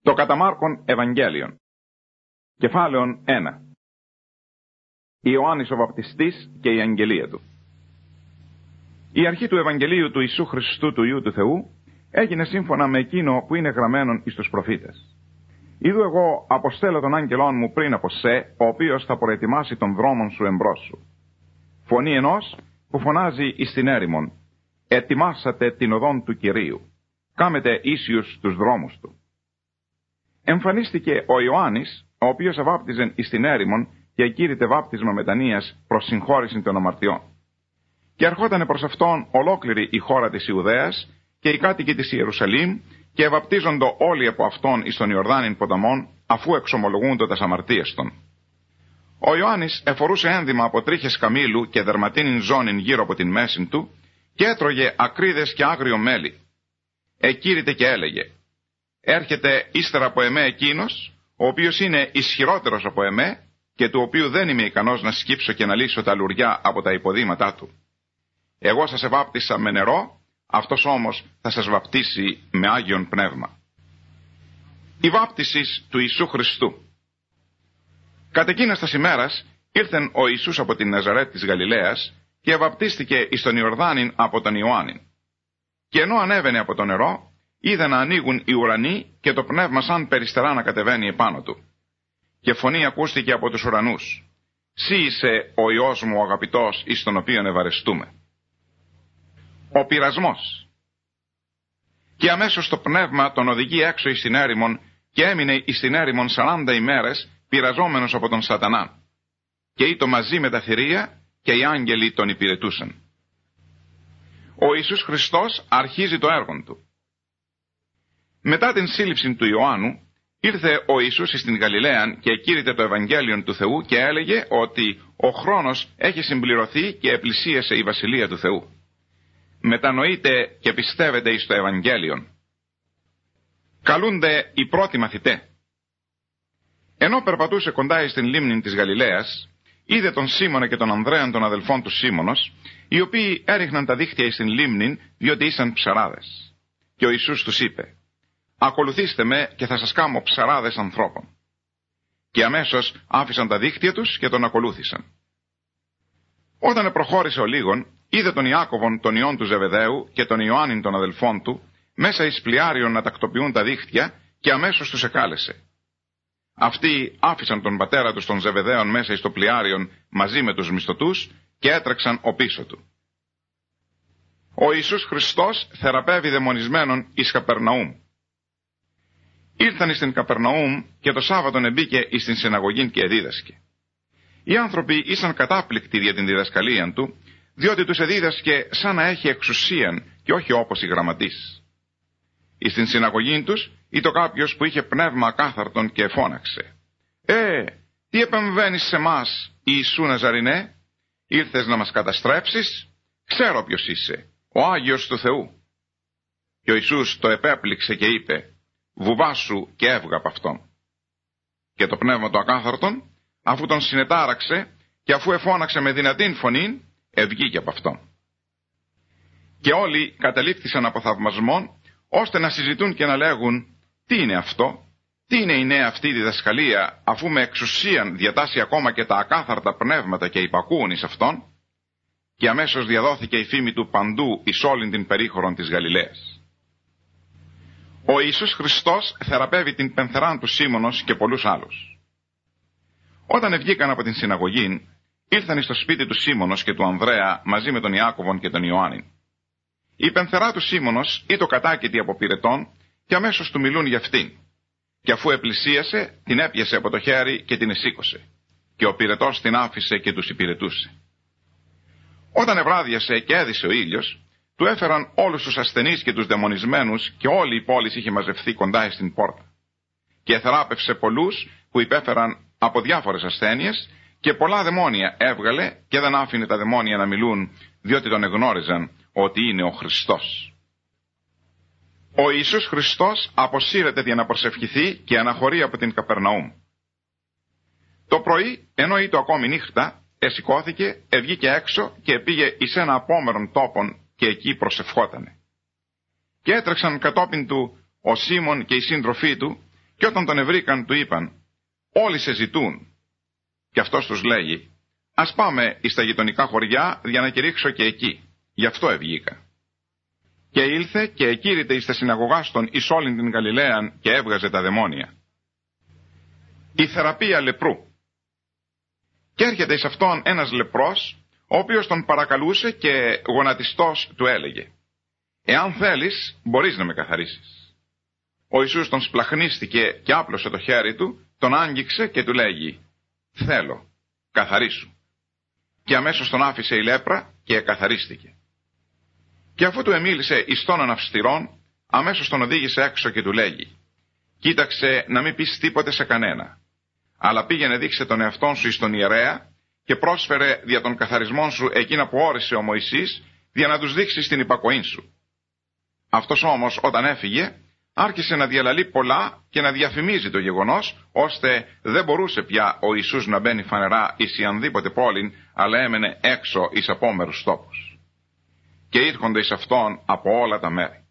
Το κατά Μάρκον Ευαγγέλιον. Κεφάλαιον 1. Ιωάννης ο Βαπτιστής και η αγγελία του. Η αρχή του Ευαγγελίου του Ιησού Χριστού του Υιού του Θεού έγινε σύμφωνα με εκείνο που είναι γραμμένον εις τους προφήτες. Είδου εγώ αποστέλω τον άγγελόν μου πριν από σε, ο οποίος θα προετοιμάσει τον δρόμον σου εμπρός σου. Φωνή ενός που φωνάζει εις την έρημον, ετοιμάσατε την οδόν του Κυρίου, κάμετε ίσιους τους δρόμους του. Εμφανίστηκε ο Ιωάννης, ο οποίος εβάπτιζεν εις την έρημον και εκήρυτε βάπτισμα μετανοίας προς συγχώρηση των αμαρτιών. Και ερχότανε προς αυτόν ολόκληρη η χώρα της Ιουδαίας και οι κάτοικοι της Ιερουσαλήμ και εβαπτίζοντο όλοι από αυτόν εις τον Ιορδάνην ποταμόν, αφού εξομολογούντο τας αμαρτίες των. Ο Ιωάννης εφορούσε ένδυμα από τρίχες καμήλου και δερματίνην ζώνην γύρω από την μέση του και έτρωγε ακρίδες και άγριο μέλι. Εκήρυτε και έλεγε, έρχεται ύστερα από εμέ εκείνος, ο οποίος είναι ισχυρότερος από εμέ και του οποίου δεν είμαι ικανός να σκύψω και να λύσω τα λουριά από τα υποδήματά του. Εγώ σας εβάπτισα με νερό, αυτός όμως θα σας βαπτίσει με Άγιον Πνεύμα. Η βάπτιση του Ιησού Χριστού. Κατ' εκείνας τας ημέρας ήρθεν ο Ιησούς από την Ναζαρέτ της Γαλιλαίας και εβαπτίστηκε εις τον Ιορδάνην από τον Ιωάννην. Και ενώ ανέβαινε από το νερό, είδε να ανοίγουν οι ουρανοί και το πνεύμα σαν περιστερά να κατεβαίνει επάνω του. Και φωνή ακούστηκε από τους ουρανούς, «Συ είσαι ο Υιός μου ο αγαπητός, εις τον οποίον ευαρεστούμε». Ο πειρασμός. Και αμέσως το πνεύμα τον οδηγεί έξω εις την έρημον και έμεινε εις την έρημον 40 ημέρες πειραζόμενος από τον Σατανά. Και ήτο μαζί με τα θηρία και οι άγγελοι τον υπηρετούσαν. Ο Ιησούς Χριστός αρχίζει το έργο του. Μετά την σύλληψη του Ιωάννου, ήρθε ο Ιησούς στην Γαλιλαία και εκήρυτε το Ευαγγέλιον του Θεού και έλεγε ότι ο χρόνος έχει συμπληρωθεί και επλησίασε η Βασιλεία του Θεού. Μετανοείτε και πιστεύετε εις το Ευαγγέλιον. Καλούνται οι πρώτοι μαθητέ. Ενώ περπατούσε κοντά στην λίμνη της Γαλιλαίας, είδε τον Σίμωνα και τον Ανδρέαν των αδελφών του Σίμωνος, οι οποίοι έριχναν τα δίχτυα εις την λίμνη, διότι ήσαν ψαράδες. Και ο Ιησούς τους είπε, «Ακολουθήστε με και θα σας κάμω ψαράδες ανθρώπων». Και αμέσως άφησαν τα δίχτυα τους και τον ακολούθησαν. Όταν προχώρησε ο λίγον, είδε τον Ιάκωβον τον ιόν του Ζεβεδαίου και τον Ιωάννην των αδελφών του, μέσα εις πλοιάριον να τακτοποιούν τα δίχτυα και αμέσως τους εκάλεσε. Αυτοί άφησαν τον πατέρα τους των Ζεβεδαίων μέσα εις το πλοιάριον μαζί με τους μισθωτούς και έτρεξαν οπίσω του. Ο Ιησούς Χριστός θεραπεύει δαιμονισμένον εις Καπερναούμ. Ήρθαν στην Καπερναούμ και το Σάββατον εμπήκε εις την συναγωγήν και εδίδασκε. Οι άνθρωποι ήσαν κατάπληκτοι για την διδασκαλία του, διότι τους εδίδασκε σαν να έχει εξουσίαν και όχι όπως οι γραμματείς. Εις την συναγωγήν τους ήτο κάποιος που είχε πνεύμα ακάθαρτον και φώναξε, τι επεμβαίνεις σε μας, Ιησού Ναζαρινέ, ήρθες να μας καταστρέψεις? Ξέρω ποιος είσαι, ο Άγιος του Θεού». Και ο Ιησούς το επέπληξε και είπε, «Βουβάσου και έβγα από αυτόν». Και το πνεύμα του ακάθαρτον, αφού τον συνετάραξε και αφού εφώναξε με δυνατήν φωνήν, ευγήκε από αυτόν. Και όλοι καταλήφθησαν από θαυμασμόν, ώστε να συζητούν και να λέγουν, «Τι είναι αυτό, τι είναι η νέα αυτή διδασκαλία, αφού με εξουσίαν διατάσσει ακόμα και τα ακάθαρτα πνεύματα και υπακούουν εις αυτόν?» Και αμέσως διαδόθηκε η φήμη του παντού εις όλην την περίχωρον της Γαλιλαίας. Ο Ιησούς Χριστός θεραπεύει την πενθεράν του Σίμωνος και πολλούς άλλους. Όταν βγήκαν από την συναγωγή, ήρθαν στο σπίτι του Σίμωνος και του Ανδρέα μαζί με τον Ιάκωβον και τον Ιωάννην. Η πενθερά του Σίμωνος ήτο κατάκητη από πυρετών και αμέσως του μιλούν για αυτήν. Και αφού επλησίασε, την έπιασε από το χέρι και την εσήκωσε. Και ο πυρετός την άφησε και τους υπηρετούσε. Όταν ευράδιασε και έδισε ο ήλιος, του έφεραν όλους τους ασθενείς και τους δαιμονισμένους και όλη η πόλη είχε μαζευθεί κοντά στην πόρτα. Και θεράπευσε πολλούς που υπέφεραν από διάφορες ασθένειες και πολλά δαιμόνια έβγαλε και δεν άφηνε τα δαιμόνια να μιλούν, διότι τον εγνώριζαν ότι είναι ο Χριστός. Ο Ιησούς Χριστός αποσύρεται για να προσευχηθεί και αναχωρεί από την Καπερναούμ. Το πρωί, ενώ ήτο ακόμη νύχτα, εσηκώθηκε, βγήκε έξω και πήγε εις ένα απόμερον τόπον και εκεί προσευχότανε. Και έτρεξαν κατόπιν του ο Σίμων και οι σύντροφοί του Και όταν τον ευρήκαν του είπαν, όλοι σε ζητούν. Και αυτός τους λέγει, ας πάμε εις τα γειτονικά χωριά για να κηρύξω και εκεί. Γι' αυτό ευγήκα. Και ήλθε και εκήρυτε εις τα συναγωγάς των εις όλην την Γαλιλαίαν και έβγαζε τα δαιμόνια. Η θεραπεία λεπρού. Και έρχεται εις αυτόν ένας λεπρός, ο οποίος τον παρακαλούσε και γονατιστός του έλεγε, εάν θέλεις μπορείς να με καθαρίσεις. Ο Ιησούς τον σπλαχνίστηκε και άπλωσε το χέρι του, τον άγγιξε και του λέγει, θέλω, καθαρίσου. Και αμέσως τον άφησε η λέπρα και εκαθαρίστηκε. Και αφού του εμίλησε εις τόνον αυστηρών, αμέσως τον οδήγησε έξω και του λέγει, κοίταξε να μην πεις τίποτε σε κανένα, αλλά πήγαινε δείξε τον εαυτόν σου εις τον ιερέα και πρόσφερε δια των καθαρισμών σου εκείνα που όρισε ο Μωυσής, για να τους δείξεις την υπακοή σου. Αυτός όμως όταν έφυγε, άρχισε να διαλαλεί πολλά και να διαφημίζει το γεγονός, ώστε δεν μπορούσε πια ο Ιησούς να μπαίνει φανερά εις ιανδήποτε πόλην, αλλά έμενε έξω εις απόμερους τόπους. Και ήρχονται εις αυτόν από όλα τα μέρη.